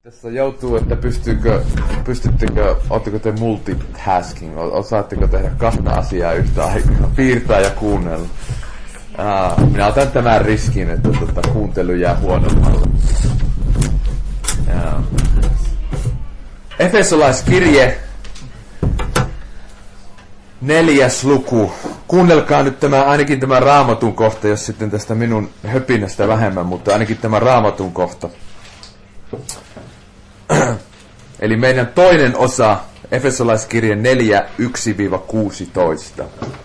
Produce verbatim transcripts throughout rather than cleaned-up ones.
Tässä joutuu, että pystyykö, pystyttekö, ootteko te multitasking, osaatteko tehdä kahta asiaa yhtä aikaa, piirtää ja kuunnella. Aa, minä otan tämän riskin, että tota, kuuntelu jää huonommalle. Efesolaiskirje, neljäs luku. Kuunnelkaa nyt tämä, ainakin tämä Raamatun kohta, jos sitten tästä minun höpinästä vähemmän, mutta ainakin tämä Raamatun kohta. Eli meidän toinen osa, Efesolaiskirje neljä, yksi kuusitoista.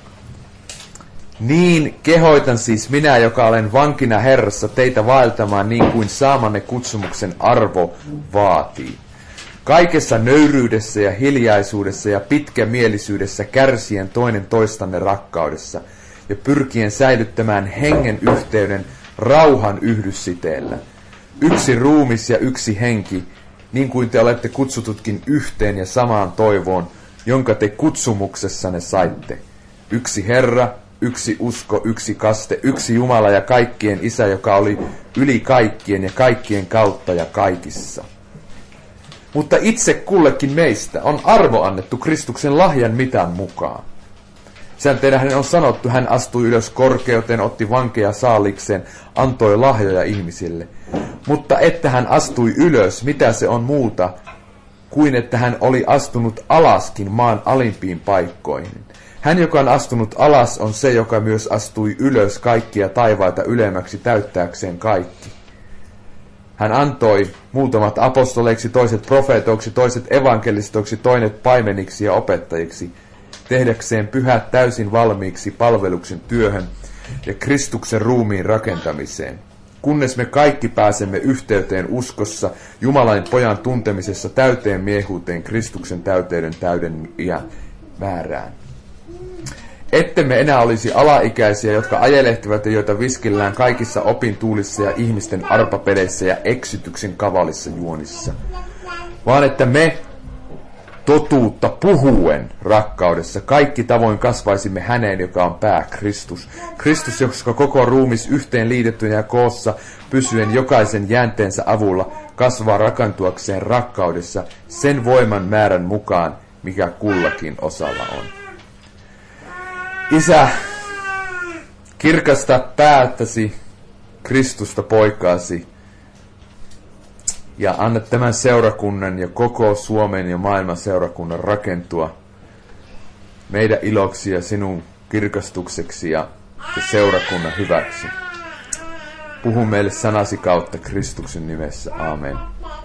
Niin kehoitan siis minä, joka olen vankina Herrassa, teitä vaeltamaan niin kuin saamanne kutsumuksen arvo vaatii. Kaikessa nöyryydessä ja hiljaisuudessa ja pitkämielisyydessä kärsien toinen toistanne rakkaudessa ja pyrkien säilyttämään hengen yhteyden rauhan yhdyssiteellä. Yksi ruumis ja yksi henki, niin kuin te olette kutsututkin yhteen ja samaan toivoon, jonka te kutsumuksessanne saitte. Yksi Herra, yksi usko, yksi kaste, yksi Jumala ja kaikkien Isä, joka oli yli kaikkien ja kaikkien kautta ja kaikissa. Mutta itse kullekin meistä on arvo annettu Kristuksen lahjan mitan mukaan. Sen teidän hänen on sanottu, hän astui ylös korkeuteen, otti vankeja saalikseen, antoi lahjoja ihmisille. Mutta että hän astui ylös, mitä se on muuta, kuin että hän oli astunut alaskin maan alimpiin paikkoihin. Hän, joka on astunut alas, on se, joka myös astui ylös kaikkia taivaita ylemmäksi täyttääkseen kaikki. Hän antoi muutamat apostoleiksi, toiset profeetoiksi, toiset evankelistoiksi, toiset paimeniksi ja opettajiksi, tehdäkseen pyhät täysin valmiiksi palveluksen työhön ja Kristuksen ruumiin rakentamiseen, kunnes me kaikki pääsemme yhteyteen uskossa, Jumalan pojan tuntemisessa täyteen miehuuteen, Kristuksen täyteyden täyden ja määrään. Ettemme enää olisi alaikäisiä, jotka ajelehtivat ja joita viskillään kaikissa opintuulissa ja ihmisten arpapeleissä ja eksytyksen kavalissa juonissa, vaan että me totuutta puhuen rakkaudessa kaikki tavoin kasvaisimme häneen, joka on pää, Kristus. Kristus, joka koko ruumis yhteen liitettynä ja koossa pysyen jokaisen jäänteensä avulla kasvaa rakentuakseen rakkaudessa sen voiman määrän mukaan, mikä kullakin osalla on. Isä, kirkasta päättäsi Kristusta poikaasi ja anna tämän seurakunnan ja koko Suomen ja maailman seurakunnan rakentua meidän iloksi ja sinun kirkastukseksi ja, ja seurakunnan hyväksi. Puhu meille sanasi kautta Kristuksen nimessä. Aamen.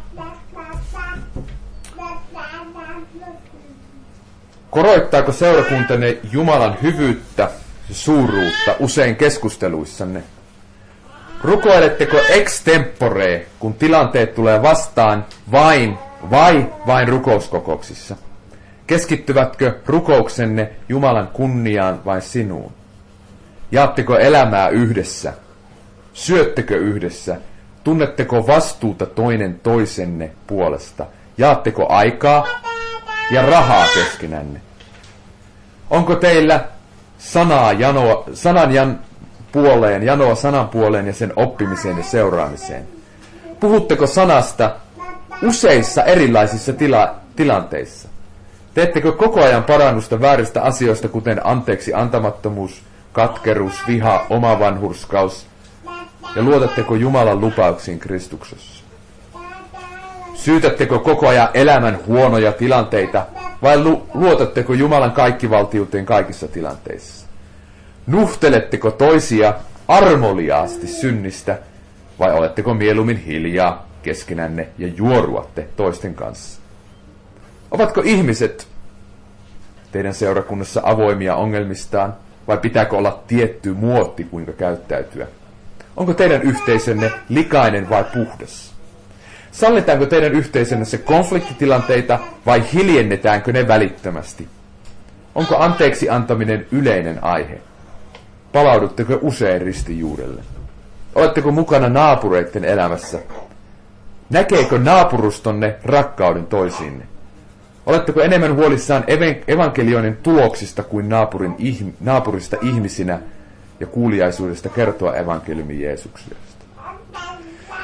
Koroittaako seurakuntanne Jumalan hyvyyttä ja suuruutta usein keskusteluissanne? Rukoiletteko extempore, kun tilanteet tulee vastaan vain vai vain rukouskokouksissa? Keskittyvätkö rukouksenne Jumalan kunniaan vai sinuun? Jaatteko elämää yhdessä? Syöttekö yhdessä? Tunnetteko vastuuta toinen toisenne puolesta? Jaatteko aikaa ja rahaa keskenänne? Onko teillä sanaa janoa, sanan jan puoleen, janoa sanan puoleen ja sen oppimiseen ja seuraamiseen? Puhutteko sanasta useissa erilaisissa tila, tilanteissa? Teettekö koko ajan parannusta vääristä asioista, kuten anteeksi antamattomuus, katkeruus, viha, omavanhurskaus, ja luotatteko Jumalan lupauksiin Kristuksessa? Syytättekö koko ajan elämän huonoja tilanteita, vai lu- luotatteko Jumalan kaikkivaltiuteen kaikissa tilanteissa? Nuhteletteko toisia armoliaasti synnistä, vai oletteko mieluummin hiljaa keskenänne ja juoruatte toisten kanssa? Ovatko ihmiset teidän seurakunnassa avoimia ongelmistaan, vai pitääkö olla tietty muotti, kuinka käyttäytyä? Onko teidän yhteisönne likainen vai puhdas? Sallitaanko teidän yhteisönnässä konfliktitilanteita vai hiljennetäänkö ne välittömästi? Onko anteeksi antaminen yleinen aihe? Palaudutteko usein ristijuurelle? Oletteko mukana naapureiden elämässä? Näkeekö naapurustonne rakkauden toisiinne? Oletteko enemmän huolissaan evankelioinnin tuloksista kuin naapurin, naapurista ihmisinä ja kuuliaisuudesta kertoa evankeliumin Jeesuksesta?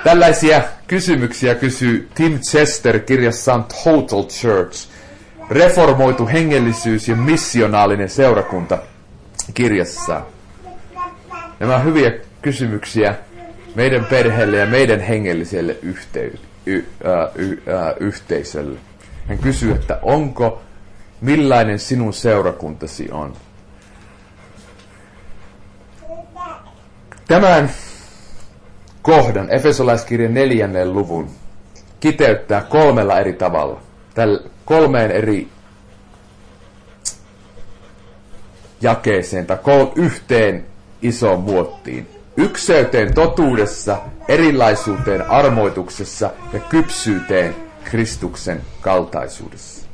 Tällaisia kysymyksiä kysyy Tim Chester kirjassaan Total Church, reformoitu hengellisyys ja missionaalinen seurakunta kirjassaan. Nämä on hyviä kysymyksiä meidän perheelle ja meidän hengelliselle yhtey- y- ä, y- ä, yhteisölle. Hän kysyy, että onko, millainen sinun seurakuntasi on? Tämän kohdan, Efesolaiskirjan neljännen luvun, kiteyttää kolmella eri tavalla. Tällä kolmeen eri jakeeseen tai kol- yhteen isoon muottiin. Ykseyteen totuudessa, erilaisuuteen armoituksessa ja kypsyyteen Kristuksen kaltaisuudessa.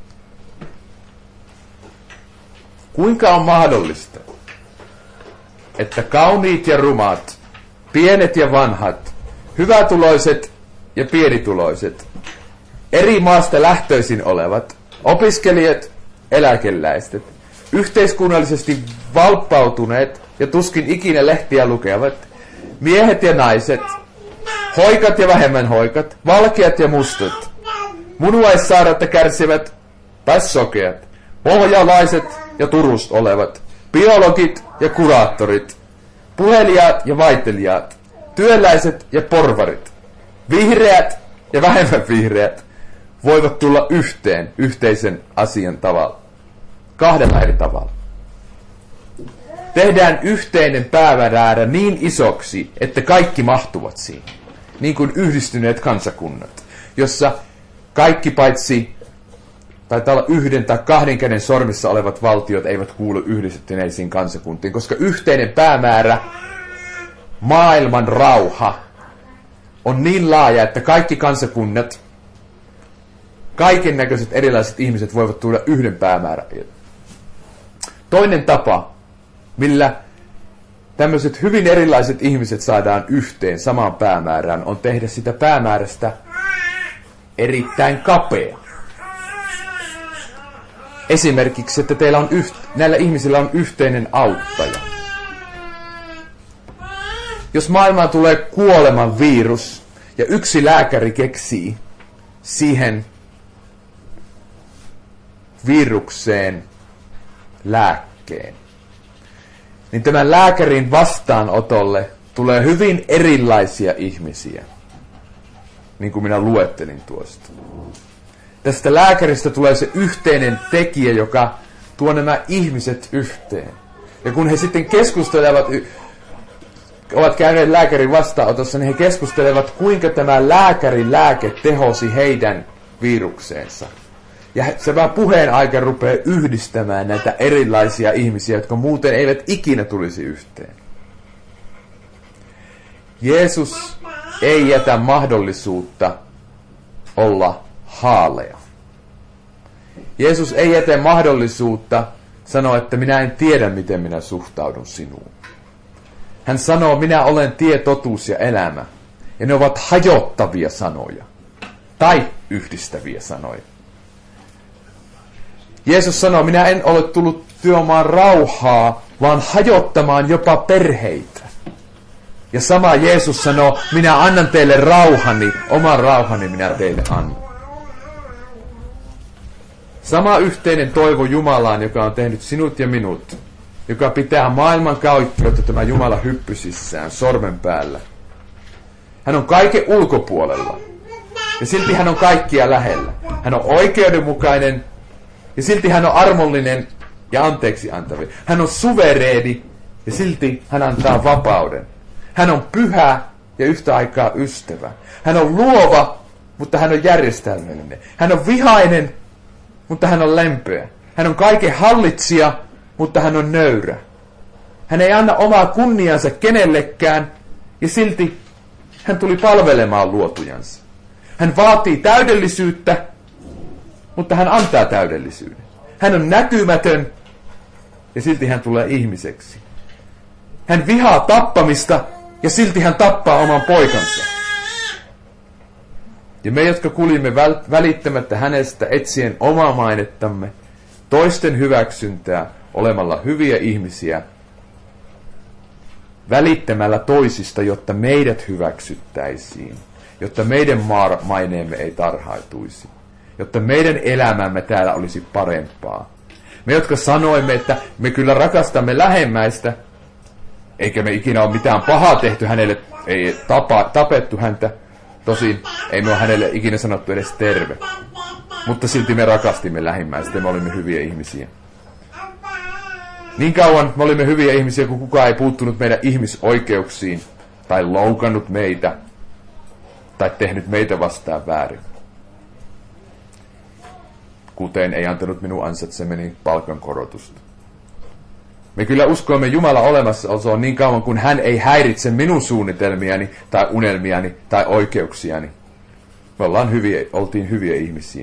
Kuinka on mahdollista, että kauniit ja rumat, pienet ja vanhat, hyvätuloiset ja pienituloiset, eri maasta lähtöisin olevat, opiskelijat, eläkeläiset, yhteiskunnallisesti valppautuneet ja tuskin ikinä lehtiä lukevat, miehet ja naiset, hoikat ja vähemmän hoikat, valkeat ja mustat, munuaissairautta kärsivät tai sokeat, pohjalaiset ja turust olevat, biologit ja kuraattorit, puhelijaat ja vaihtelijaat, työläiset ja porvarit, vihreät ja vähemmän vihreät voivat tulla yhteen yhteisen asian tavalla. Kahdella eri tavalla. Tehdään yhteinen päämäärä niin isoksi, että kaikki mahtuvat siihen. Niin kuin yhdistyneet kansakunnat, jossa kaikki paitsi taitaa olla yhden tai kahden käden sormissa olevat valtiot eivät kuulu yhdistyneisiin kansakuntiin, koska yhteinen päämäärä, maailman rauha, on niin laaja, että kaikki kansakunnat, kaiken näköiset erilaiset ihmiset voivat tuoda yhden päämäärän. Toinen tapa, millä tämmöiset hyvin erilaiset ihmiset saadaan yhteen samaan päämäärään, on tehdä sitä päämäärästä erittäin kapea. Esimerkiksi, että teillä on yht, näillä ihmisillä on yhteinen auttaja. Jos maailmaan tulee kuoleman virus ja yksi lääkäri keksii siihen virukseen lääkkeen, niin tämän lääkärin vastaanotolle tulee hyvin erilaisia ihmisiä, niin kuin minä luettelin tuosta. Tästä lääkäristä tulee se yhteinen tekijä, joka tuo nämä ihmiset yhteen. Ja kun he sitten keskustelevat, ovat käyneet lääkärin vastaanotossa, niin he keskustelevat, kuinka tämä lääkärin lääke tehosi heidän virukseensa. Ja se vaan puheen aika rupeaa yhdistämään näitä erilaisia ihmisiä, jotka muuten eivät ikinä tulisi yhteen. Jeesus ei jätä mahdollisuutta olla haalea. Jeesus ei jätä mahdollisuutta sanoa, että minä en tiedä, miten minä suhtaudun sinuun. Hän sanoo, minä olen tie, totuus ja elämä. Ja ne ovat hajottavia sanoja. Tai yhdistäviä sanoja. Jeesus sanoo, minä en ole tullut tuomaan rauhaa, vaan hajottamaan jopa perheitä. Ja sama Jeesus sanoo, minä annan teille rauhani, oman rauhani minä teille annan. Sama yhteinen toivo Jumalaan, joka on tehnyt sinut ja minut, joka pitää maailman kaikkeutta tämä Jumala hyppysissään, sormen päällä. Hän on kaiken ulkopuolella. Ja silti hän on kaikkia lähellä. Hän on oikeudenmukainen. Ja silti hän on armollinen ja anteeksi antava. Hän on suvereeni ja silti hän antaa vapauden. Hän on pyhä ja yhtä aikaa ystävä. Hän on luova, mutta hän on järjestelmällinen. Hän on vihainen, mutta hän on lempeä. Hän on kaiken hallitsija, mutta hän on nöyrä. Hän ei anna omaa kunniansa kenellekään ja silti hän tuli palvelemaan luotujansa. Hän vaatii täydellisyyttä, mutta hän antaa täydellisyyden. Hän on näkymätön ja silti hän tulee ihmiseksi. Hän vihaa tappamista ja silti hän tappaa oman poikansa. Ja me, jotka kulimme välittämättä hänestä etsien omaa mainettamme, toisten hyväksyntää olemalla hyviä ihmisiä, välittämällä toisista, jotta meidät hyväksyttäisiin. jotta meidän maineemme ei tarhaituisi, jotta meidän elämämme täällä olisi parempaa. Me, jotka sanoimme, että me kyllä rakastamme lähemmäistä, eikä me ikinä ole mitään pahaa tehty hänelle, ei tapa, tapettu häntä, tosin ei me ole hänelle ikinä sanottu edes terve. Mutta silti me rakastimme lähimmäistä ja me olimme hyviä ihmisiä. Niin kauan me olimme hyviä ihmisiä, kun kukaan ei puuttunut meidän ihmisoikeuksiin, tai loukannut meitä, tai tehnyt meitä vastaan väärin. Kuten ei antanut minun ansaitsemani palkankorotusta. Me kyllä uskoimme Jumalan olemassaoloon niin kauan, kun hän ei häiritse minun suunnitelmiani, tai unelmiani, tai oikeuksiani. Me ollaan hyviä, oltiin hyviä ihmisiä.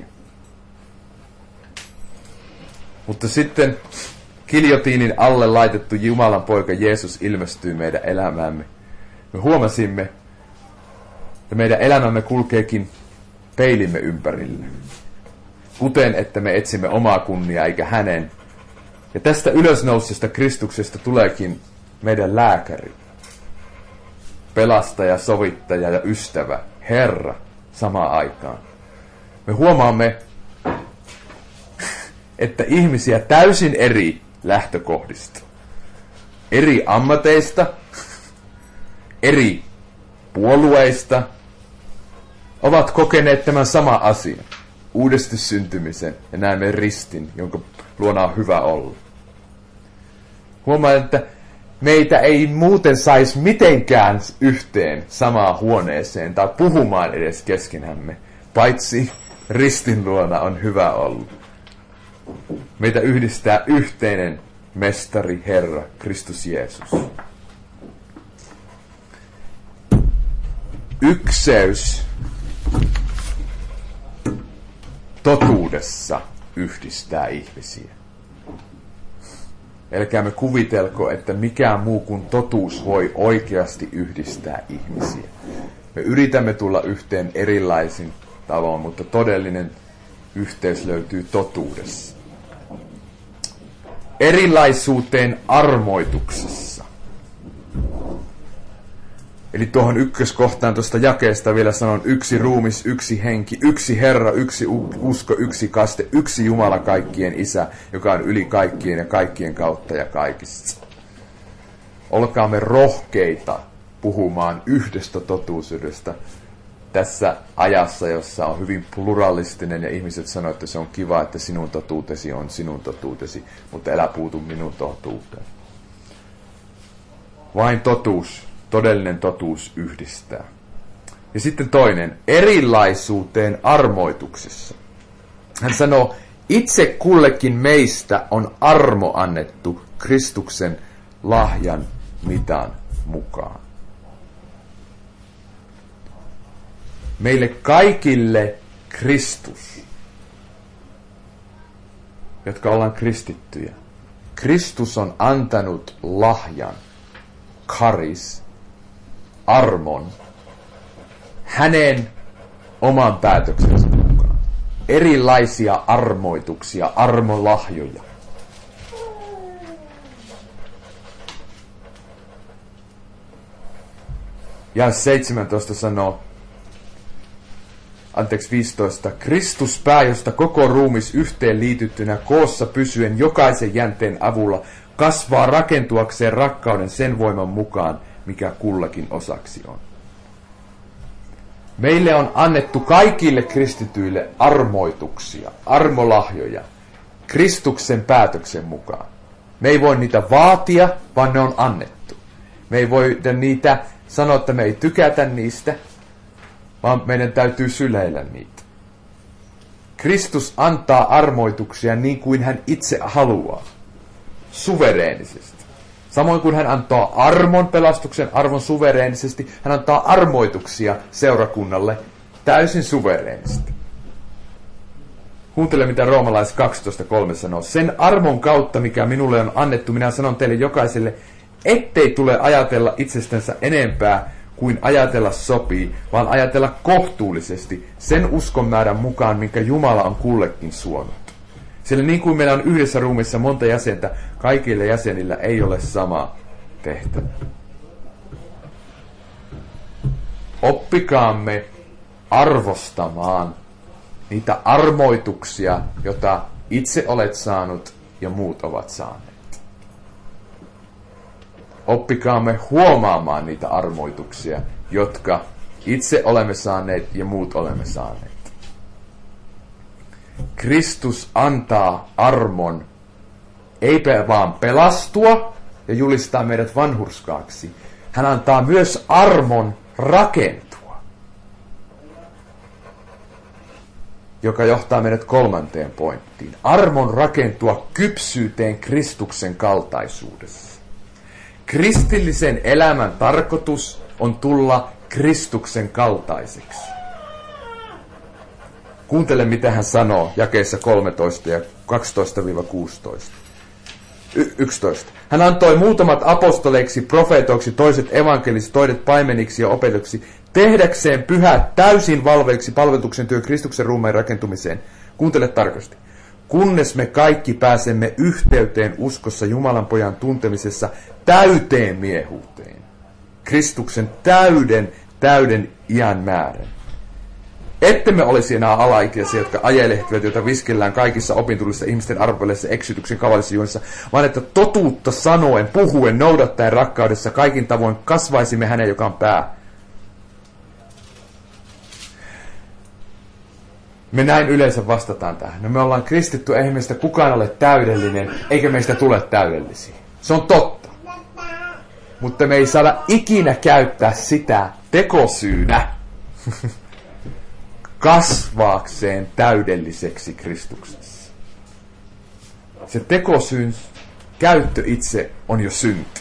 Mutta sitten kiljotiinin alle laitettu Jumalan poika Jeesus ilmestyy meidän elämäämme. Me huomasimme, että meidän elämämme kulkeekin peilimme ympärille. Kuten, että me etsimme omaa kunniaa eikä hänen. Ja tästä ylösnousesta Kristuksesta tuleekin meidän lääkäri, pelastaja, sovittaja ja ystävä, Herra, samaan aikaan. Me huomaamme, että ihmisiä täysin eri lähtökohdista, eri ammateista, eri puolueista, ovat kokeneet tämän sama asian, uudesti syntymisen, ja näemme ristin, jonka luona on hyvä olla. Huomaan, että meitä ei muuten saisi mitenkään yhteen samaan huoneeseen tai puhumaan edes keskenämme, paitsi ristin luona on hyvä olla. Meitä yhdistää yhteinen mestari, Herra, Kristus Jeesus. Ykseys totuudessa yhdistää ihmisiä. Älkäämme kuvitelko, että mikään muu kuin totuus voi oikeasti yhdistää ihmisiä. Me yritämme tulla yhteen erilaisin tavoin, mutta todellinen yhteys löytyy totuudessa. Erilaisuuteen armoituksessa. Eli tuohon ykköskohtaan tuosta jakeesta vielä sanon yksi ruumis, yksi henki, yksi Herra, yksi usko, yksi kaste, yksi Jumala kaikkien Isä, joka on yli kaikkien ja kaikkien kautta ja kaikissa. Olkaamme rohkeita puhumaan yhdestä totuudesta tässä ajassa, jossa on hyvin pluralistinen ja ihmiset sanoo, että se on kiva, että sinun totuutesi on sinun totuutesi, mutta älä puutu minun totuuteen. Vain totuus. Todellinen totuus yhdistää. Ja sitten toinen, erilaisuuteen armoituksessa. Hän sanoo, itse kullekin meistä on armo annettu Kristuksen lahjan mitan mukaan. Meille kaikille Kristus, jotka ollaan kristittyjä. Kristus on antanut lahjan, karis, armon, hänen oman päätöksensä mukaan. Erilaisia armoituksia, armolahjoja. Ja seitsemäntoista sanoo, anteeksi viisitoista, Kristus pää, josta koko ruumis yhteen liityttynä koossa pysyen jokaisen jänteen avulla kasvaa rakentuakseen rakkauden sen voiman mukaan, mikä kullakin osaksi on. Meille on annettu kaikille kristityille armoituksia, armolahjoja, Kristuksen päätöksen mukaan. Me ei voi niitä vaatia, vaan ne on annettu. Me ei voi niitä sanoa, että me ei tykätä niistä, vaan meidän täytyy syleillä niitä. Kristus antaa armoituksia niin kuin hän itse haluaa, suvereenisesti. Samoin kuin hän antaa armon, pelastuksen arvon suvereenisesti, hän antaa armoituksia seurakunnalle täysin suvereenisesti. Kuuntele, mitä roomalais kaksitoista kolme sanoo. Sen armon kautta, mikä minulle on annettu, minä sanon teille jokaiselle, ettei tule ajatella itsestänsä enempää kuin ajatella sopii, vaan ajatella kohtuullisesti sen uskon määrän mukaan, minkä Jumala on kullekin suonut. Sillä niin kuin meillä on yhdessä ruumissa monta jäsentä, kaikille jäsenillä ei ole sama tehtävä. Oppikaamme arvostamaan niitä armoituksia, jota itse olet saanut ja muut ovat saaneet. Oppikaamme huomaamaan niitä armoituksia, jotka itse olemme saaneet ja muut olemme saaneet. Kristus antaa armon, eipä vaan pelastua ja julistaa meidät vanhurskaaksi. Hän antaa myös armon rakentua, joka johtaa meidät kolmanteen pointtiin. Armon rakentua kypsyyteen Kristuksen kaltaisuudessa. Kristillisen elämän tarkoitus on tulla Kristuksen kaltaiseksi. Kuuntele, mitä hän sanoo jakeissa kolmetoista ja kaksitoista kuusitoista. Y- yksitoista. Hän antoi muutamat apostoleiksi, profeetoiksi, toiset evankeliksi, toiset paimeniksi ja opetuksi, tehdäkseen pyhät täysin valveiksi palveluksen työ Kristuksen ruumeen rakentumiseen. Kuuntele tarkasti. Kunnes me kaikki pääsemme yhteyteen uskossa Jumalan pojan tuntemisessa täyteen miehuuteen. Kristuksen täyden, täyden iän määrän. Ettemme olisi enää alaikäisiä, jotka ajelehtivät, joita viskellään kaikissa opintulissa ihmisten arvopeleissä, eksytyksen kavallisissa juonissa, vaan että totuutta sanoen, puhuen, noudattaen rakkaudessa kaikin tavoin kasvaisimme hänen, joka on pää. Me näin yleensä vastataan tähän. No me ollaan kristitty, eihän meistä kukaan ole täydellinen, eikä meistä tule täydellisiä. Se on totta. Mutta me ei saada ikinä käyttää sitä tekosyynä kasvaakseen täydelliseksi Kristuksessa. Se tekosyyn käyttö itse on jo synti.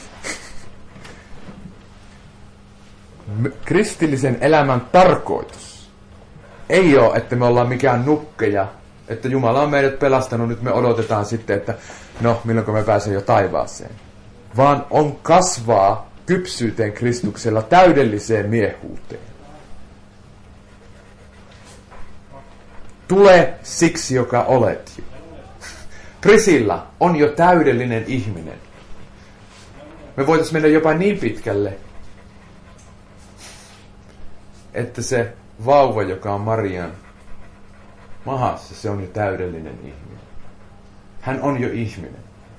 Kristillisen elämän tarkoitus ei ole, että me ollaan mikään nukkeja, että Jumala on meidät pelastanut, nyt me odotetaan sitten, että no, milloin me pääsemme jo taivaaseen. Vaan on kasvaa kypsyyteen Kristuksella täydelliseen miehuuteen. Tule siksi, joka olet jo. Prisilla on jo täydellinen ihminen. Me voitaisiin mennä jopa niin pitkälle, että se vauva, joka on Marian mahassa, se on jo täydellinen ihminen. Hän on jo ihminen.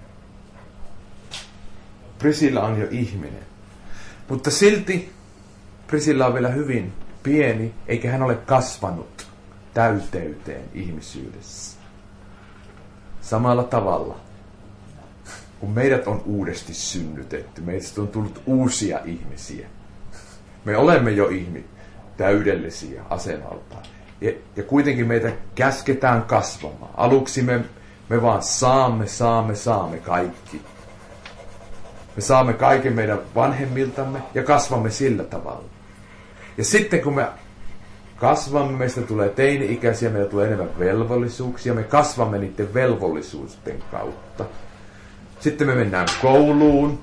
Prisilla on jo ihminen. Mutta silti Prisilla on vielä hyvin pieni, eikä hän ole kasvanut täyteyteen ihmisyydessä. Samalla tavalla, kun meidät on uudesti synnytetty, meistä on tullut uusia ihmisiä. Me olemme jo ihmisiä, täydellisiä asemaltaan. Ja, ja kuitenkin meitä käsketään kasvamaan. Aluksi me, me vaan saamme, saamme, saamme kaikki. Me saamme kaiken meidän vanhemmiltamme ja kasvamme sillä tavalla. Ja sitten kun me kasvamme, meistä tulee teini-ikäisiä, meillä tulee enemmän velvollisuuksia, me kasvamme niiden velvollisuusten kautta. Sitten me mennään kouluun,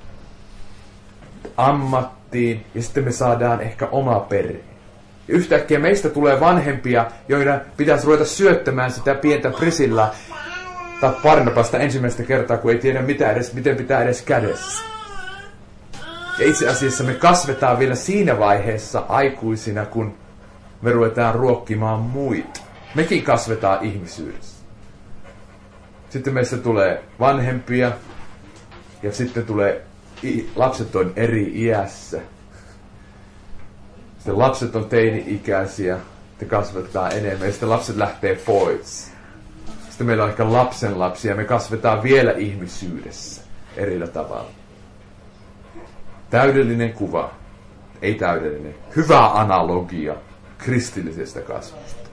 ammattiin ja sitten me saadaan ehkä oma perhe. Ja yhtäkkiä meistä tulee vanhempia, joiden pitäisi ruveta syöttämään sitä pientä Prisillaa tai Barnabasta ensimmäistä kertaa, kun ei tiedä mitä edes, miten pitää edes kädessä. Ja itse asiassa me kasvetaan vielä siinä vaiheessa aikuisina, kun me ruvetaan ruokkimaan muita. Mekin kasvetaan ihmisyydessä. Sitten meistä tulee vanhempia ja sitten tulee lapset on eri iässä. Sitten lapset on teini-ikäisiä, te kasvetaan enemmän ja sitten lapset lähtee pois. Sitten meillä on ehkä lapsenlapsia ja me kasvetaan vielä ihmisyydessä erillä tavalla. Täydellinen kuva, ei täydellinen, hyvä analogia kristillisestä kasvusta.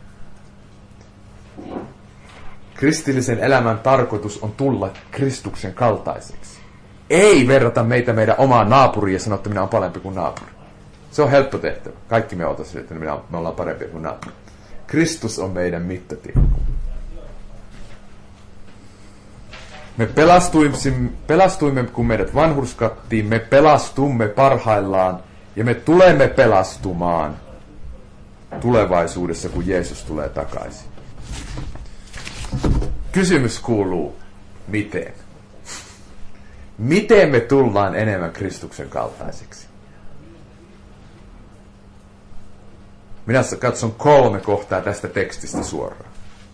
Kristillisen elämän tarkoitus on tulla Kristuksen kaltaiseksi. Ei verrata meitä meidän omaan naapuriin ja sanoa, että minä olen parempi kuin naapuri. Se on helppo tehtävä. Kaikki me otaisiin, että minä, me ollaan parempia kuin naapuri. Kristus on meidän mittatikku. Me pelastuimme, pelastuimme, kun meidät vanhurskattiin, me pelastumme parhaillaan ja me tulemme pelastumaan tulevaisuudessa, kun Jeesus tulee takaisin. Kysymys kuuluu, miten? Miten me tullaan enemmän Kristuksen kaltaiseksi? Minä katson kolme kohtaa tästä tekstistä suoraan.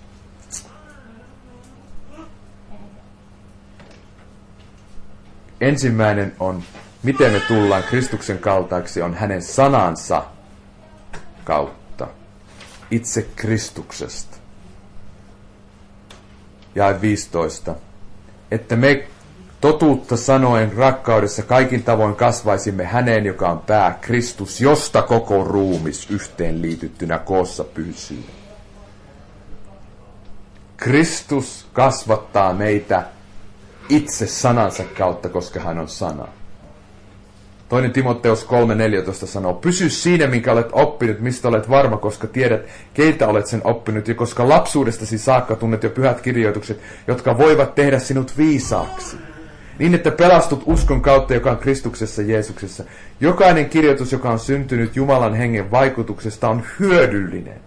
Ensimmäinen on, miten me tullaan Kristuksen kaltaiksi, on hänen sanansa kautta. Itse Kristuksesta. Jae viisitoista. Että me totuutta sanoen rakkaudessa kaikin tavoin kasvaisimme häneen, joka on pää, Kristus, josta koko ruumis yhteen liityttynä koossa pysyy. Kristus kasvattaa meitä itse sanansa kautta, koska hän on sana. Toinen Timoteus kolme neljätoista sanoo, pysy siinä, minkä olet oppinut, mistä olet varma, koska tiedät, keiltä olet sen oppinut, ja koska lapsuudestasi saakka tunnet jo pyhät kirjoitukset, jotka voivat tehdä sinut viisaaksi. Niin, että pelastut uskon kautta, joka on Kristuksessa Jeesuksessa. Jokainen kirjoitus, joka on syntynyt Jumalan hengen vaikutuksesta, on hyödyllinen.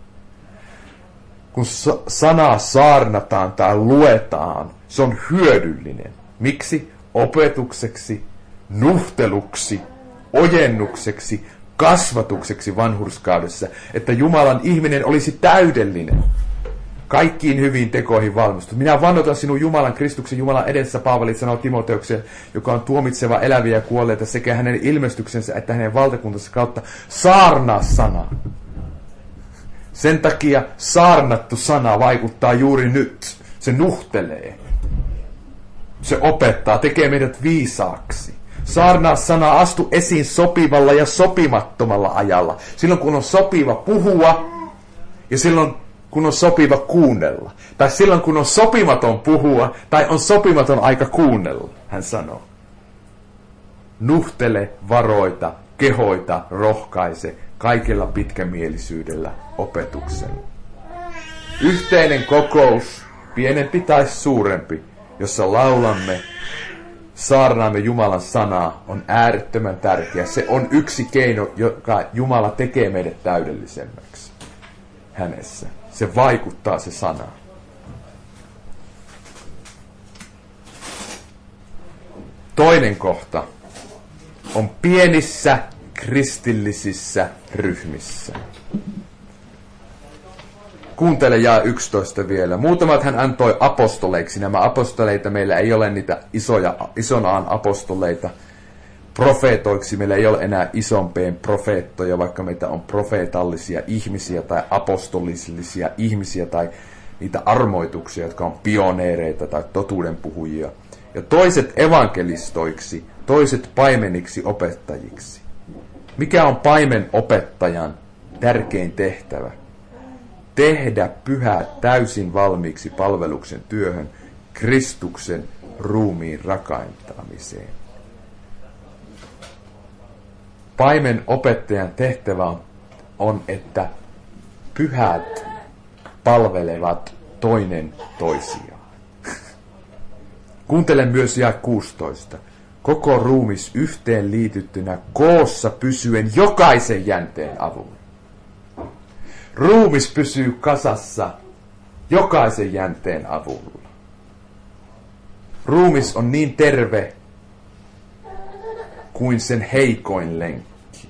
Kun sanaa saarnataan tai luetaan, se on hyödyllinen. Miksi? Opetukseksi, nuhteluksi, ojennukseksi, kasvatukseksi vanhurskaudessa, että Jumalan ihminen olisi täydellinen. Kaikkiin hyviin tekoihin valmistunut. Minä vannotan sinun Jumalan, Kristuksen Jumalan edessä, Paavali sanoo Timoteukseen, joka on tuomitseva eläviä ja kuolleita, sekä hänen ilmestyksensä että hänen valtakuntansa kautta saarnaa sanaa. Sen takia saarnattu sana vaikuttaa juuri nyt. Se nuhtelee. Se opettaa, tekee meidät viisaaksi. Saarnaa sana, astu esiin sopivalla ja sopimattomalla ajalla. Silloin kun on sopiva puhua ja silloin kun on sopiva kuunnella. Tai silloin kun on sopimaton puhua tai on sopimaton aika kuunnella, hän sanoo. Nuhtele, varoita, kehoita, rohkaise kaikella pitkämielisyydellä opetuksen. Yhteinen kokous, pienempi tai suurempi, jossa laulamme, saarnaamme Jumalan sanaa, on äärettömän tärkeä. Se on yksi keino, joka Jumala tekee meidät täydellisemmäksi hänessä. Se vaikuttaa se sana. Toinen kohta on pienissä kristillisissä ryhmissä. Kuuntele jae yksitoista vielä. Muutamat hän antoi apostoleiksi. Nämä apostoleita, meillä ei ole niitä isoja, isonaan apostoleita. Profeetoiksi meillä ei ole enää isompeen profeettoja, vaikka meitä on profeetallisia ihmisiä tai apostolisia ihmisiä tai niitä armoituksia, jotka on pioneereita tai totuudenpuhujia. Ja toiset evankelistoiksi, toiset paimeniksi opettajiksi. Mikä on paimen opettajan tärkein tehtävä? Tehdä pyhät täysin valmiiksi palveluksen työhön, Kristuksen ruumiin rakentamiseen. Paimen opettajan tehtävä on, on, että pyhät palvelevat toinen toisiaan. Kuuntele myös jae kuusitoista. Koko ruumis yhteen liityttynä koossa pysyen jokaisen jänteen avulla. Ruumis pysyy kasassa jokaisen jänteen avulla. Ruumis on niin terve kuin sen heikoin lenkki.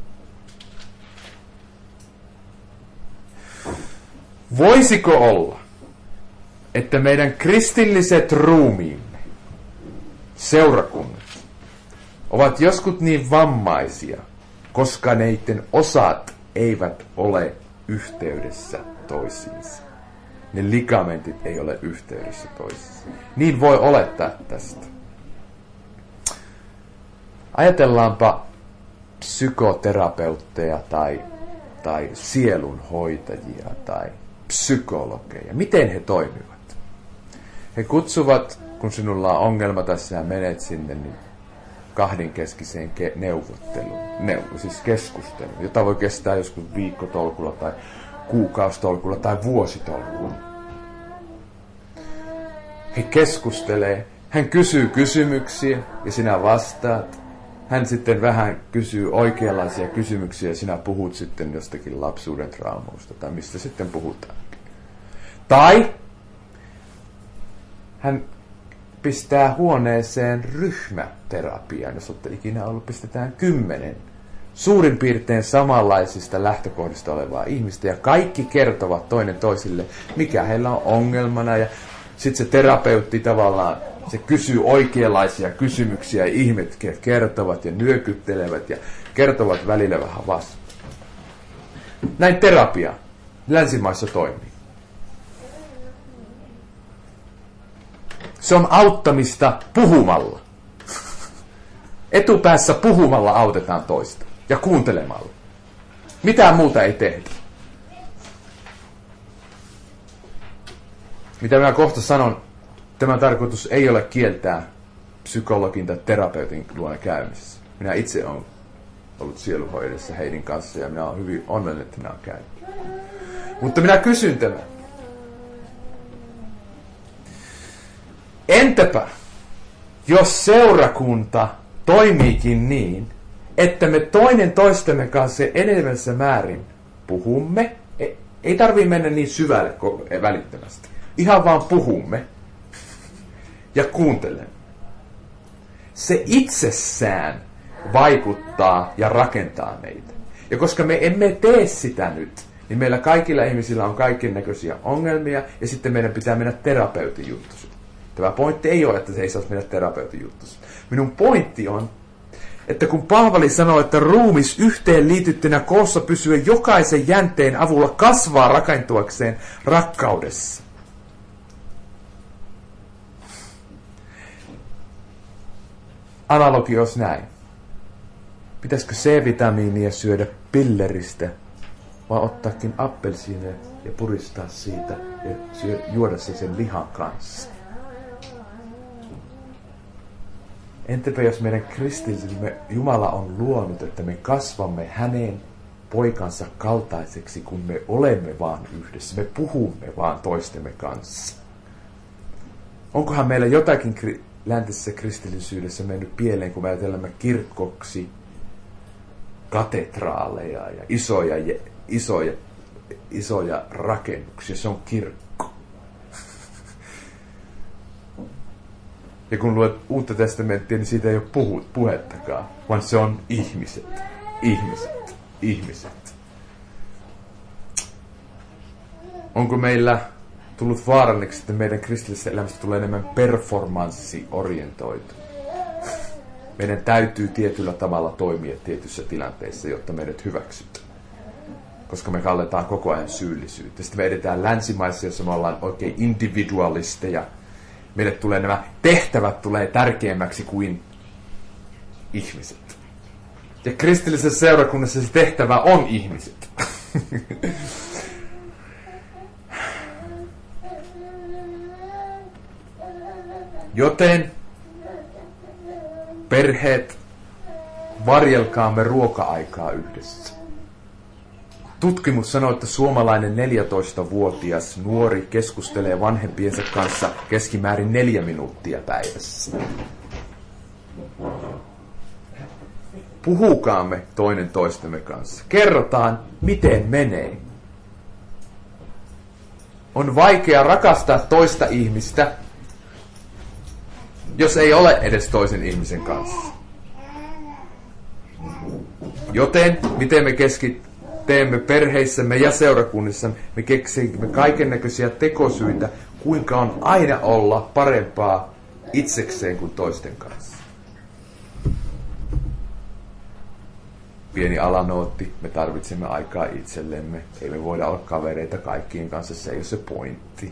Voisiko olla, että meidän kristilliset ruumiimme, seurakunnat, ovat joskus niin vammaisia, koska neiden osat eivät ole yhteydessä toisiinsa. Ne ligamentit ei ole yhteydessä toisiinsa. Niin voi olettaa tästä. Ajatellaanpa psykoterapeutteja tai, tai sielunhoitajia tai psykologeja. Miten he toimivat? He kutsuvat, kun sinulla on ongelma tässä ja menet sinne, niin kahdenkeskiseen ke- neuvotteluun, Neuv- siis keskusteluun, jota voi kestää joskus viikkotolkulla tai kuukausitolkulla tai vuositolkulla. He keskustelee, hän kysyy kysymyksiä ja sinä vastaat. Hän sitten vähän kysyy oikeanlaisia kysymyksiä ja sinä puhut sitten jostakin lapsuuden traumausta tai mistä sitten puhutaan. Tai hän pistää huoneeseen ryhmäterapiaan, jos olette ikinä ollut, pistetään kymmenen suurin piirtein samanlaisista lähtökohdista olevaa ihmistä, ja kaikki kertovat toinen toisille, mikä heillä on ongelmana, ja sitten se terapeutti tavallaan, se kysyy oikeanlaisia kysymyksiä, ja ihmiset kertovat ja nyökyttelevät ja kertovat välillä vähän vastaan. Näin terapia länsimaissa toimii. Se on auttamista puhumalla. Etupäässä puhumalla autetaan toista ja kuuntelemalla. Mitään muuta ei tehdä. Mitä minä kohta sanon, tämä tarkoitus ei ole kieltää psykologin tai terapeutin luona käymisessä. Minä itse olen ollut sieluhoidossa heidän kanssa ja minä olen hyvin onnellinen, että minä olen käynyt. Mutta minä kysyn tämän. Entäpä, jos seurakunta toimiikin niin, että me toinen toistemme kanssa enenevässä määrin puhumme, ei tarvitse mennä niin syvälle välittömästi, ihan vaan puhumme ja kuuntelemme. Se itsessään vaikuttaa ja rakentaa meitä. Ja koska me emme tee sitä nyt, niin meillä kaikilla ihmisillä on kaikennäköisiä ongelmia, ja sitten meidän pitää mennä terapeutin juttuun. Tämä pointti ei ole, että se ei saisi mennä terapeutin juttuun. Minun pointti on, että kun Paavali sanoo, että ruumis yhteen liityttynä koossa pysyä jokaisen jänteen avulla kasvaa rakentuakseen rakkaudessa. Analogi olisi näin. Pitäisikö C-vitamiinia syödä pilleristä, vai ottaakin appelsiineja ja puristaa siitä ja syö, juoda se sen lihan kanssa? Entäpä jos meidän kristillisemme Jumala on luonut, että me kasvamme hänen poikansa kaltaiseksi, kun me olemme vaan yhdessä, me puhumme vaan toistemme kanssa. Onkohan meillä jotakin kri- läntisessä kristillisyydessä mennyt pieleen, kun me ajatellaan kirkkoksi katedraaleja ja isoja, isoja, isoja rakennuksia. Se on kirkko. Ja kun luet Uutta testamenttia, niin siitä ei ole puhut, puhettakaan, vaan se on ihmiset, ihmiset, ihmiset. Onko meillä tullut vaaralliseksi, että meidän kristillisessä elämästä tulee enemmän performanssiorientoitu? Meidän täytyy tietyllä tavalla toimia tietyissä tilanteissa, jotta meidät hyväksytään. Koska me kalletaan koko ajan syyllisyyttä. Sitten me edetään länsimaissa, jossa me ollaan oikein individualisteja. Meille tulee nämä tehtävät tulee tärkeämmäksi kuin ihmiset. Ja kristillisessä seurakunnassa se tehtävä on ihmiset. Joten perheet, varjelkaamme ruoka-aikaa yhdessä. Tutkimus sanoo, että suomalainen neljätoistavuotias nuori keskustelee vanhempiensa kanssa keskimäärin neljä minuuttia päivässä. Puhukaamme toinen toistemme kanssa. Kerrotaan, miten menee. On vaikea rakastaa toista ihmistä, jos ei ole edes toisen ihmisen kanssa. Joten, miten me keskit teemme perheissämme ja seurakunnissamme, me keksimme kaikennäköisiä tekosyitä, kuinka on aina olla parempaa itsekseen kuin toisten kanssa. Pieni alanootti, me tarvitsemme aikaa itsellemme. Ei me voida olla kavereita kaikkien kanssa, se ei ole se pointti.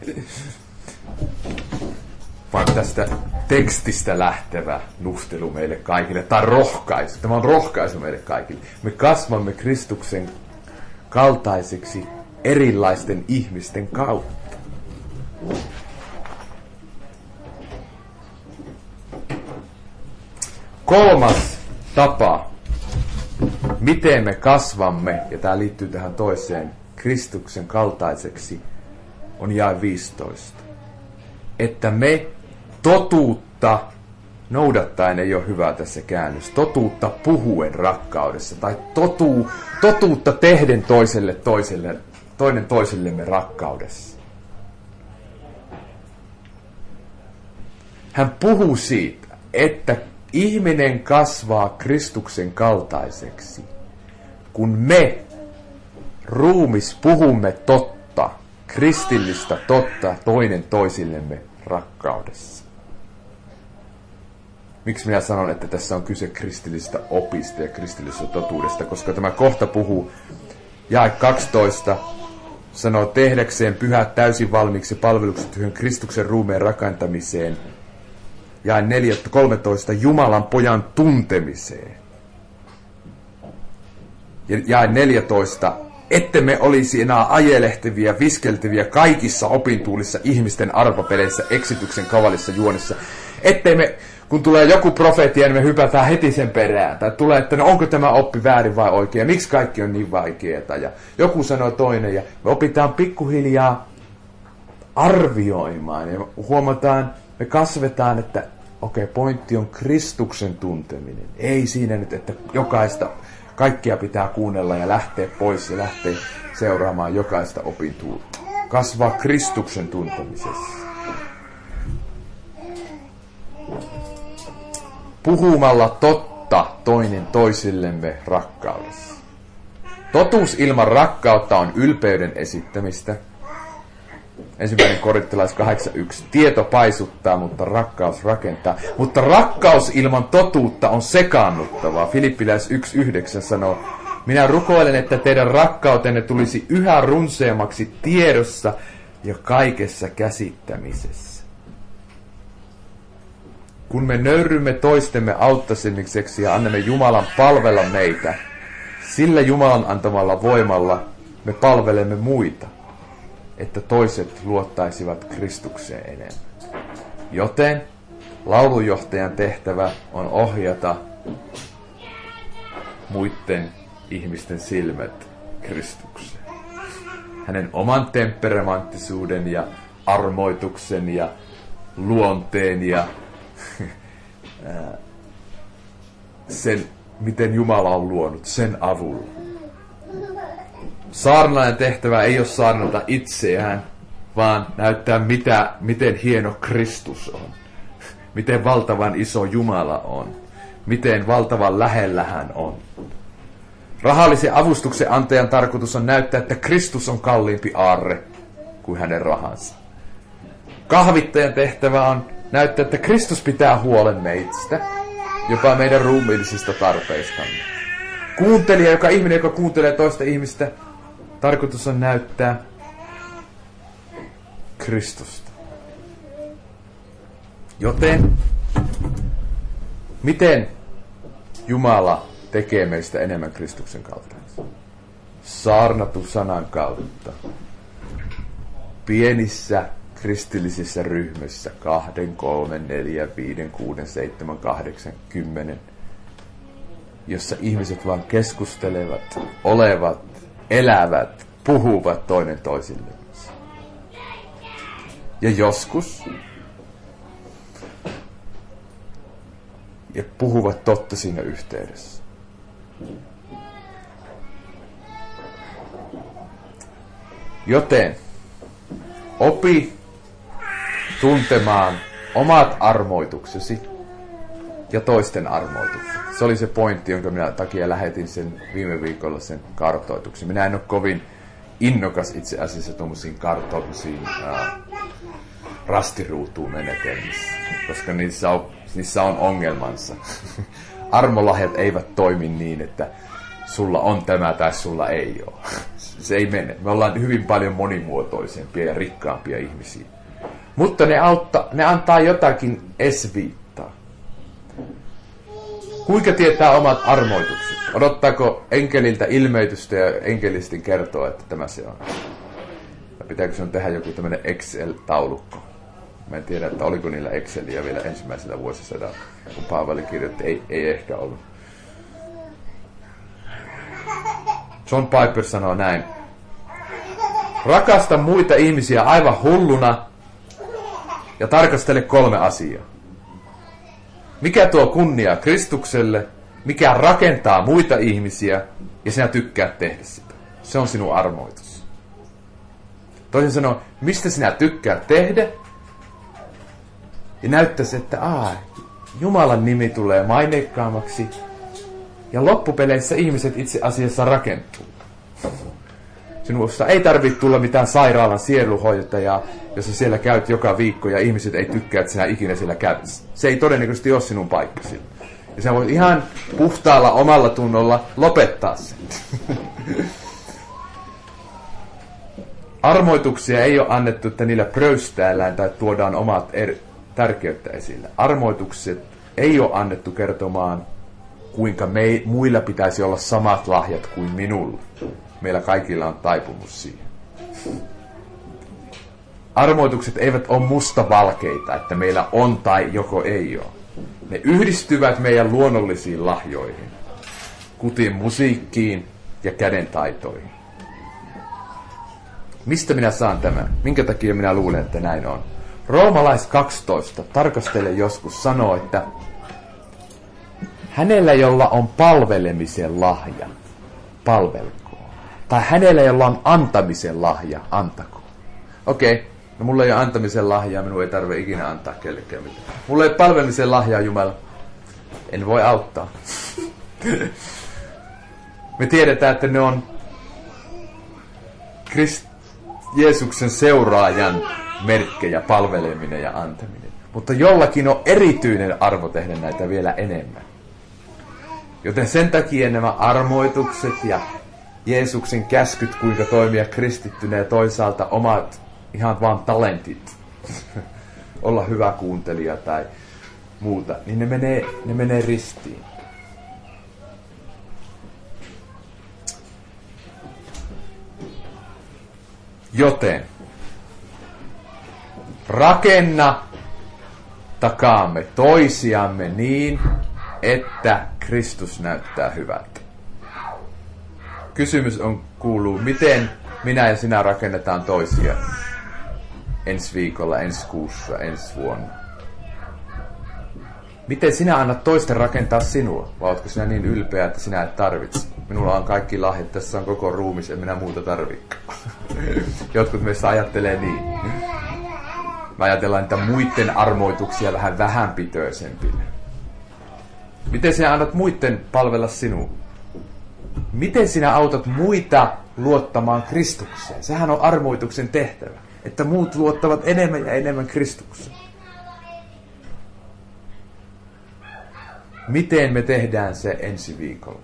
Vaan tästä tekstistä lähtevä nuhtelu meille kaikille, tai rohkaisu. Tämä on rohkaisu meille kaikille. Me kasvamme Kristuksen kaltaiseksi erilaisten ihmisten kautta. Kolmas tapa, miten me kasvamme, ja tämä liittyy tähän toiseen, Kristuksen kaltaiseksi, on jae viisitoista. Että me totuutta noudattaen ei ole hyvä tässä käännös. Totuutta puhuen rakkaudessa. Tai totu, totuutta tehden toiselle toiselle, toinen toisellemme rakkaudessa. Hän puhuu siitä, että ihminen kasvaa Kristuksen kaltaiseksi, kun me, ruumis, puhumme totta, kristillistä totta toinen toisillemme rakkaudessa. Miksi minä sanon, että tässä on kyse kristillisestä opista ja kristillisestä totuudesta? Koska tämä kohta puhuu, jae kaksitoista, sanoo tehdäkseen pyhät täysin valmiiksi palvelukset yhden Kristuksen ruumeen rakentamiseen. Jae kolmetoista, Jumalan pojan tuntemiseen. Ja jae neljätoista, ette me olisi enää ajelehtiviä, viskeltäviä kaikissa opintuulissa ihmisten arpapeleissä, eksityksen kavalissa juonissa. Ettei me, kun tulee joku profeetia, niin me hypätään heti sen perään. Tai tulee, että no onko tämä oppi väärin vai oikein, ja miksi kaikki on niin vaikeaa. Ja joku sanoo toinen, ja me opitaan pikkuhiljaa arvioimaan. Ja huomataan, me kasvetaan, että okei, okay, pointti on Kristuksen tunteminen. Ei siinä nyt, että jokaista, kaikkia pitää kuunnella ja lähteä pois ja lähteä seuraamaan jokaista opintua. Kasvaa Kristuksen tuntemisessa. Puhumalla totta toinen toisillemme rakkaudessa. Totuus ilman rakkautta on ylpeyden esittämistä. Ensimmäinen Korinttilais kahdeksan yksi. Tieto paisuttaa, mutta rakkaus rakentaa. Mutta rakkaus ilman totuutta on sekaannuttavaa. Filippiläis yksi yhdeksän sanoo, minä rukoilen, että teidän rakkautenne tulisi yhä runseammaksi tiedossa ja kaikessa käsittämisessä. Kun me nöyrymme toistemme auttasemiseksi ja annamme Jumalan palvella meitä, sillä Jumalan antamalla voimalla me palvelemme muita, että toiset luottaisivat Kristukseen enemmän. Joten laulujohtajan tehtävä on ohjata muiden ihmisten silmät Kristukseen. Hänen oman temperamenttisuuden ja armoituksen ja luonteen ja sen, miten Jumala on luonut, sen avulla. Saarnaajan tehtävä ei ole saarnata itseään, vaan näyttää, mitä, miten hieno Kristus on. Miten valtavan iso Jumala on. Miten valtavan lähellä hän on. Rahallisen avustuksen antajan tarkoitus on näyttää, että Kristus on kalliimpi aarre kuin hänen rahansa. Kahvittajan tehtävä on näyttää, että Kristus pitää huolen meistä, jopa meidän ruumiillisista tarpeistamme. Kuuntelija, joka ihminen, joka kuuntelee toista ihmistä, tarkoitus on näyttää Kristusta. Joten, miten Jumala tekee meistä enemmän Kristuksen kaltaisia? Saarnatun sanan kautta. Pienissä kristillisissä ryhmissä, kahden, kolmen, neljän, viiden, kuuden, seitsemän, kahdeksan, kymmenen, jossa ihmiset vaan keskustelevat, olevat, elävät, puhuvat toinen toisilleen. Ja joskus ja puhuvat totta siinä yhteydessä. Joten opi tuntemaan omat armoituksesi ja toisten armoitukset. Se oli se pointti, jonka minä takia lähetin sen viime viikolla sen kartoituksen. Minä en ole kovin innokas itse asiassa tuommoisiin kartoituksiin ää, rastiruutuun menetelmissä, koska niissä on, niissä on ongelmansa. Armolahjat eivät toimi niin, että sulla on tämä tai sulla ei ole. Se ei mene. Me ollaan hyvin paljon monimuotoisempia ja rikkaampia ihmisiä. Mutta ne, autta, ne antaa jotakin esviittaa. Kuinka tietää omat armoitukset? Odottaako enkeliltä ilmeytystä ja enkelistin kertoa, että tämä se on? Tai pitääkö sinun tehdä joku tämmöinen Excel-taulukko? Mä en tiedä, että oliko niillä Exceliä vielä ensimmäisellä vuosisadalla, kun Paavali kirjoitti. Ei, ei ehkä ollut. John Piper sanoo näin. Rakasta muita ihmisiä aivan hulluna ja tarkastele kolme asiaa. Mikä tuo kunniaa Kristukselle, mikä rakentaa muita ihmisiä ja sinä tykkäät tehdä sitä. Se on sinun armoitus. Toisin sanoen, mistä sinä tykkäät tehdä ja näyttäisi, että aa, Jumalan nimi tulee maineikkaammaksi ja loppupeleissä ihmiset itse asiassa rakentuu. Sinusta ei tarvitse tulla mitään sairaalan sieluhoitajaa, jos sä siellä käyt joka viikko ja ihmiset ei tykkää, että sinä ikinä siellä käyt. Se ei todennäköisesti ole sinun paikkasi. Ja sä voit ihan puhtaalla omalla tunnolla lopettaa sen. Armoituksia ei ole annettu, että niillä pröystäillään tai tuodaan omat er- tärkeyttä esille. Armoitukset ei ole annettu kertomaan, kuinka me, muilla pitäisi olla samat lahjat kuin minulla. Meillä kaikilla on taipumus siihen. Armoitukset eivät ole mustavalkeita, että meillä on tai joko ei ole. Ne yhdistyvät meidän luonnollisiin lahjoihin, kuten musiikkiin ja kädentaitoihin. Mistä minä saan tämän? Minkä takia minä luulen, että näin on? Roomalais kaksitoista tarkastele joskus sanoo, että hänellä, jolla on palvelemisen lahja, palvelkoon. Tai hänellä, jolla on antamisen lahja, antakoon. Okei, okay. No mulla ei ole antamisen lahjaa, minun ei tarvitse ikinä antaa kellekään mitään. Mulla ei ole palvelemisen lahjaa, Jumala. En voi auttaa. Me tiedetään, että ne on Krist- Jeesuksen seuraajan merkkejä, palveleminen ja antaminen. Mutta jollakin on erityinen arvo tehdä näitä vielä enemmän. Joten sen takia nämä armoitukset ja Jeesuksen käskyt, kuinka toimia kristittynä ja toisaalta omat ihan vaan talentit, olla hyvä kuuntelija tai muuta, niin ne menee, ne menee ristiin. Joten rakenna takaamme toisiamme niin, että Kristus näyttää hyvältä. Kysymys on kuuluu, miten minä ja sinä rakennetaan toisia ensi viikolla, ensi kuussa, ensi vuonna. Miten sinä annat toisten rakentaa sinua? Vai ootko sinä niin ylpeä, että sinä et tarvitse? Minulla on kaikki lahjat, tässä on koko ruumis, en minä muuta tarvitse. Jotkut meistä ajattelee niin. Me ajatellaan niitä muiden armoituksia vähän vähänpitoisempille. Miten sinä annat muiden palvella sinua? Miten sinä autat muita luottamaan Kristukseen? Sehän on armoituksen tehtävä, että muut luottavat enemmän ja enemmän Kristukseen. Miten me tehdään se ensi viikolla?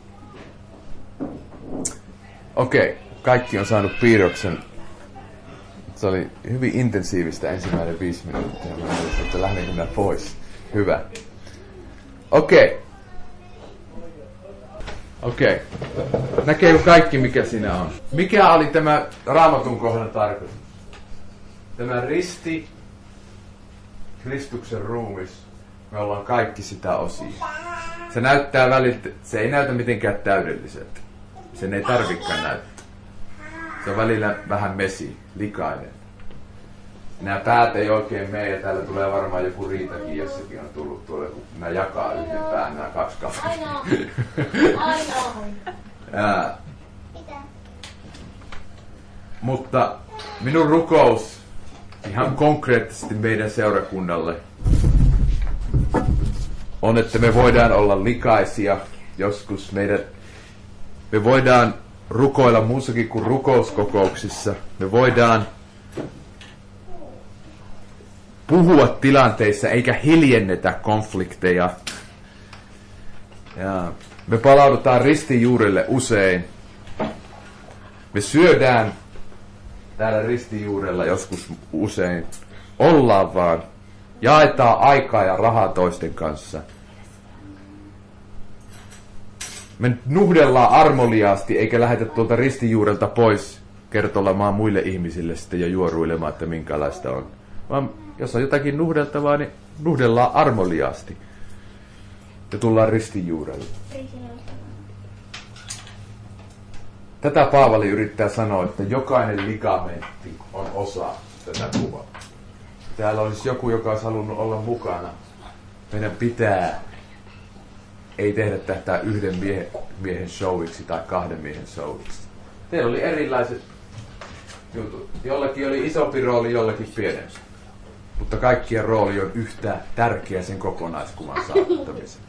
Okei, okay, kaikki on saanut piirroksen. Se oli hyvin intensiivistä ensimmäinen viisi minuuttia. Mä ajattelin, että lähdenkö minä pois. Hyvä. Okei. Okay. Okei. Okay. Näkeekö kaikki, mikä siinä on? Mikä oli tämä Raamatun kohdan tarkoitus? Tämä risti, Kristuksen ruumis, me ollaan kaikki sitä osia. Se näyttää välillä, se ei näytä mitenkään täydelliseltä. Sen ei tarvikaan näyttää. Se on välillä vähän mesi, likainen. Nämä päät ei oikein mene ja täällä tulee varmaan joku riitakin, jossakin on tullut tuolle, kun nämä jakaa yhden pään, nämä kaksi kaveria. Ainoa. Mutta minun rukous ihan konkreettisesti meidän seurakunnalle on, että me voidaan olla likaisia joskus. Meidän, me voidaan rukoilla muussakin kuin rukouskokouksissa. Me voidaan puhua tilanteissa eikä hiljennetä konflikteja. Ja me palaudutaan ristin juurelle usein. Me syödään täällä ristin juurella joskus usein. Ollaan vaan. Jaetaan aikaa ja rahaa toisten kanssa. Me nuhdellaan armoliaasti eikä lähetä tuolta ristin juurelta pois kertolamaan muille ihmisille sitten ja juoruilemaan, että minkälaista on. Vaan jos on jotakin nuhdeltavaa, niin nuhdellaan armoliaasti. Ja tullaan ristin juurelle. Tätä Paavali yrittää sanoa, että jokainen ligamentti on osa tätä kuvaa. Täällä olisi joku, joka olisi halunnut olla mukana. Meidän pitää ei tehdä tätä yhden miehen, miehen showiksi tai kahden miehen showiksi. Teillä oli erilaiset jutut. Jollakin oli isompi rooli, jollakin pienempi. mutta kaikkien rooli on yhtä tärkeä sen kokonaiskuvan saavuttamiseen.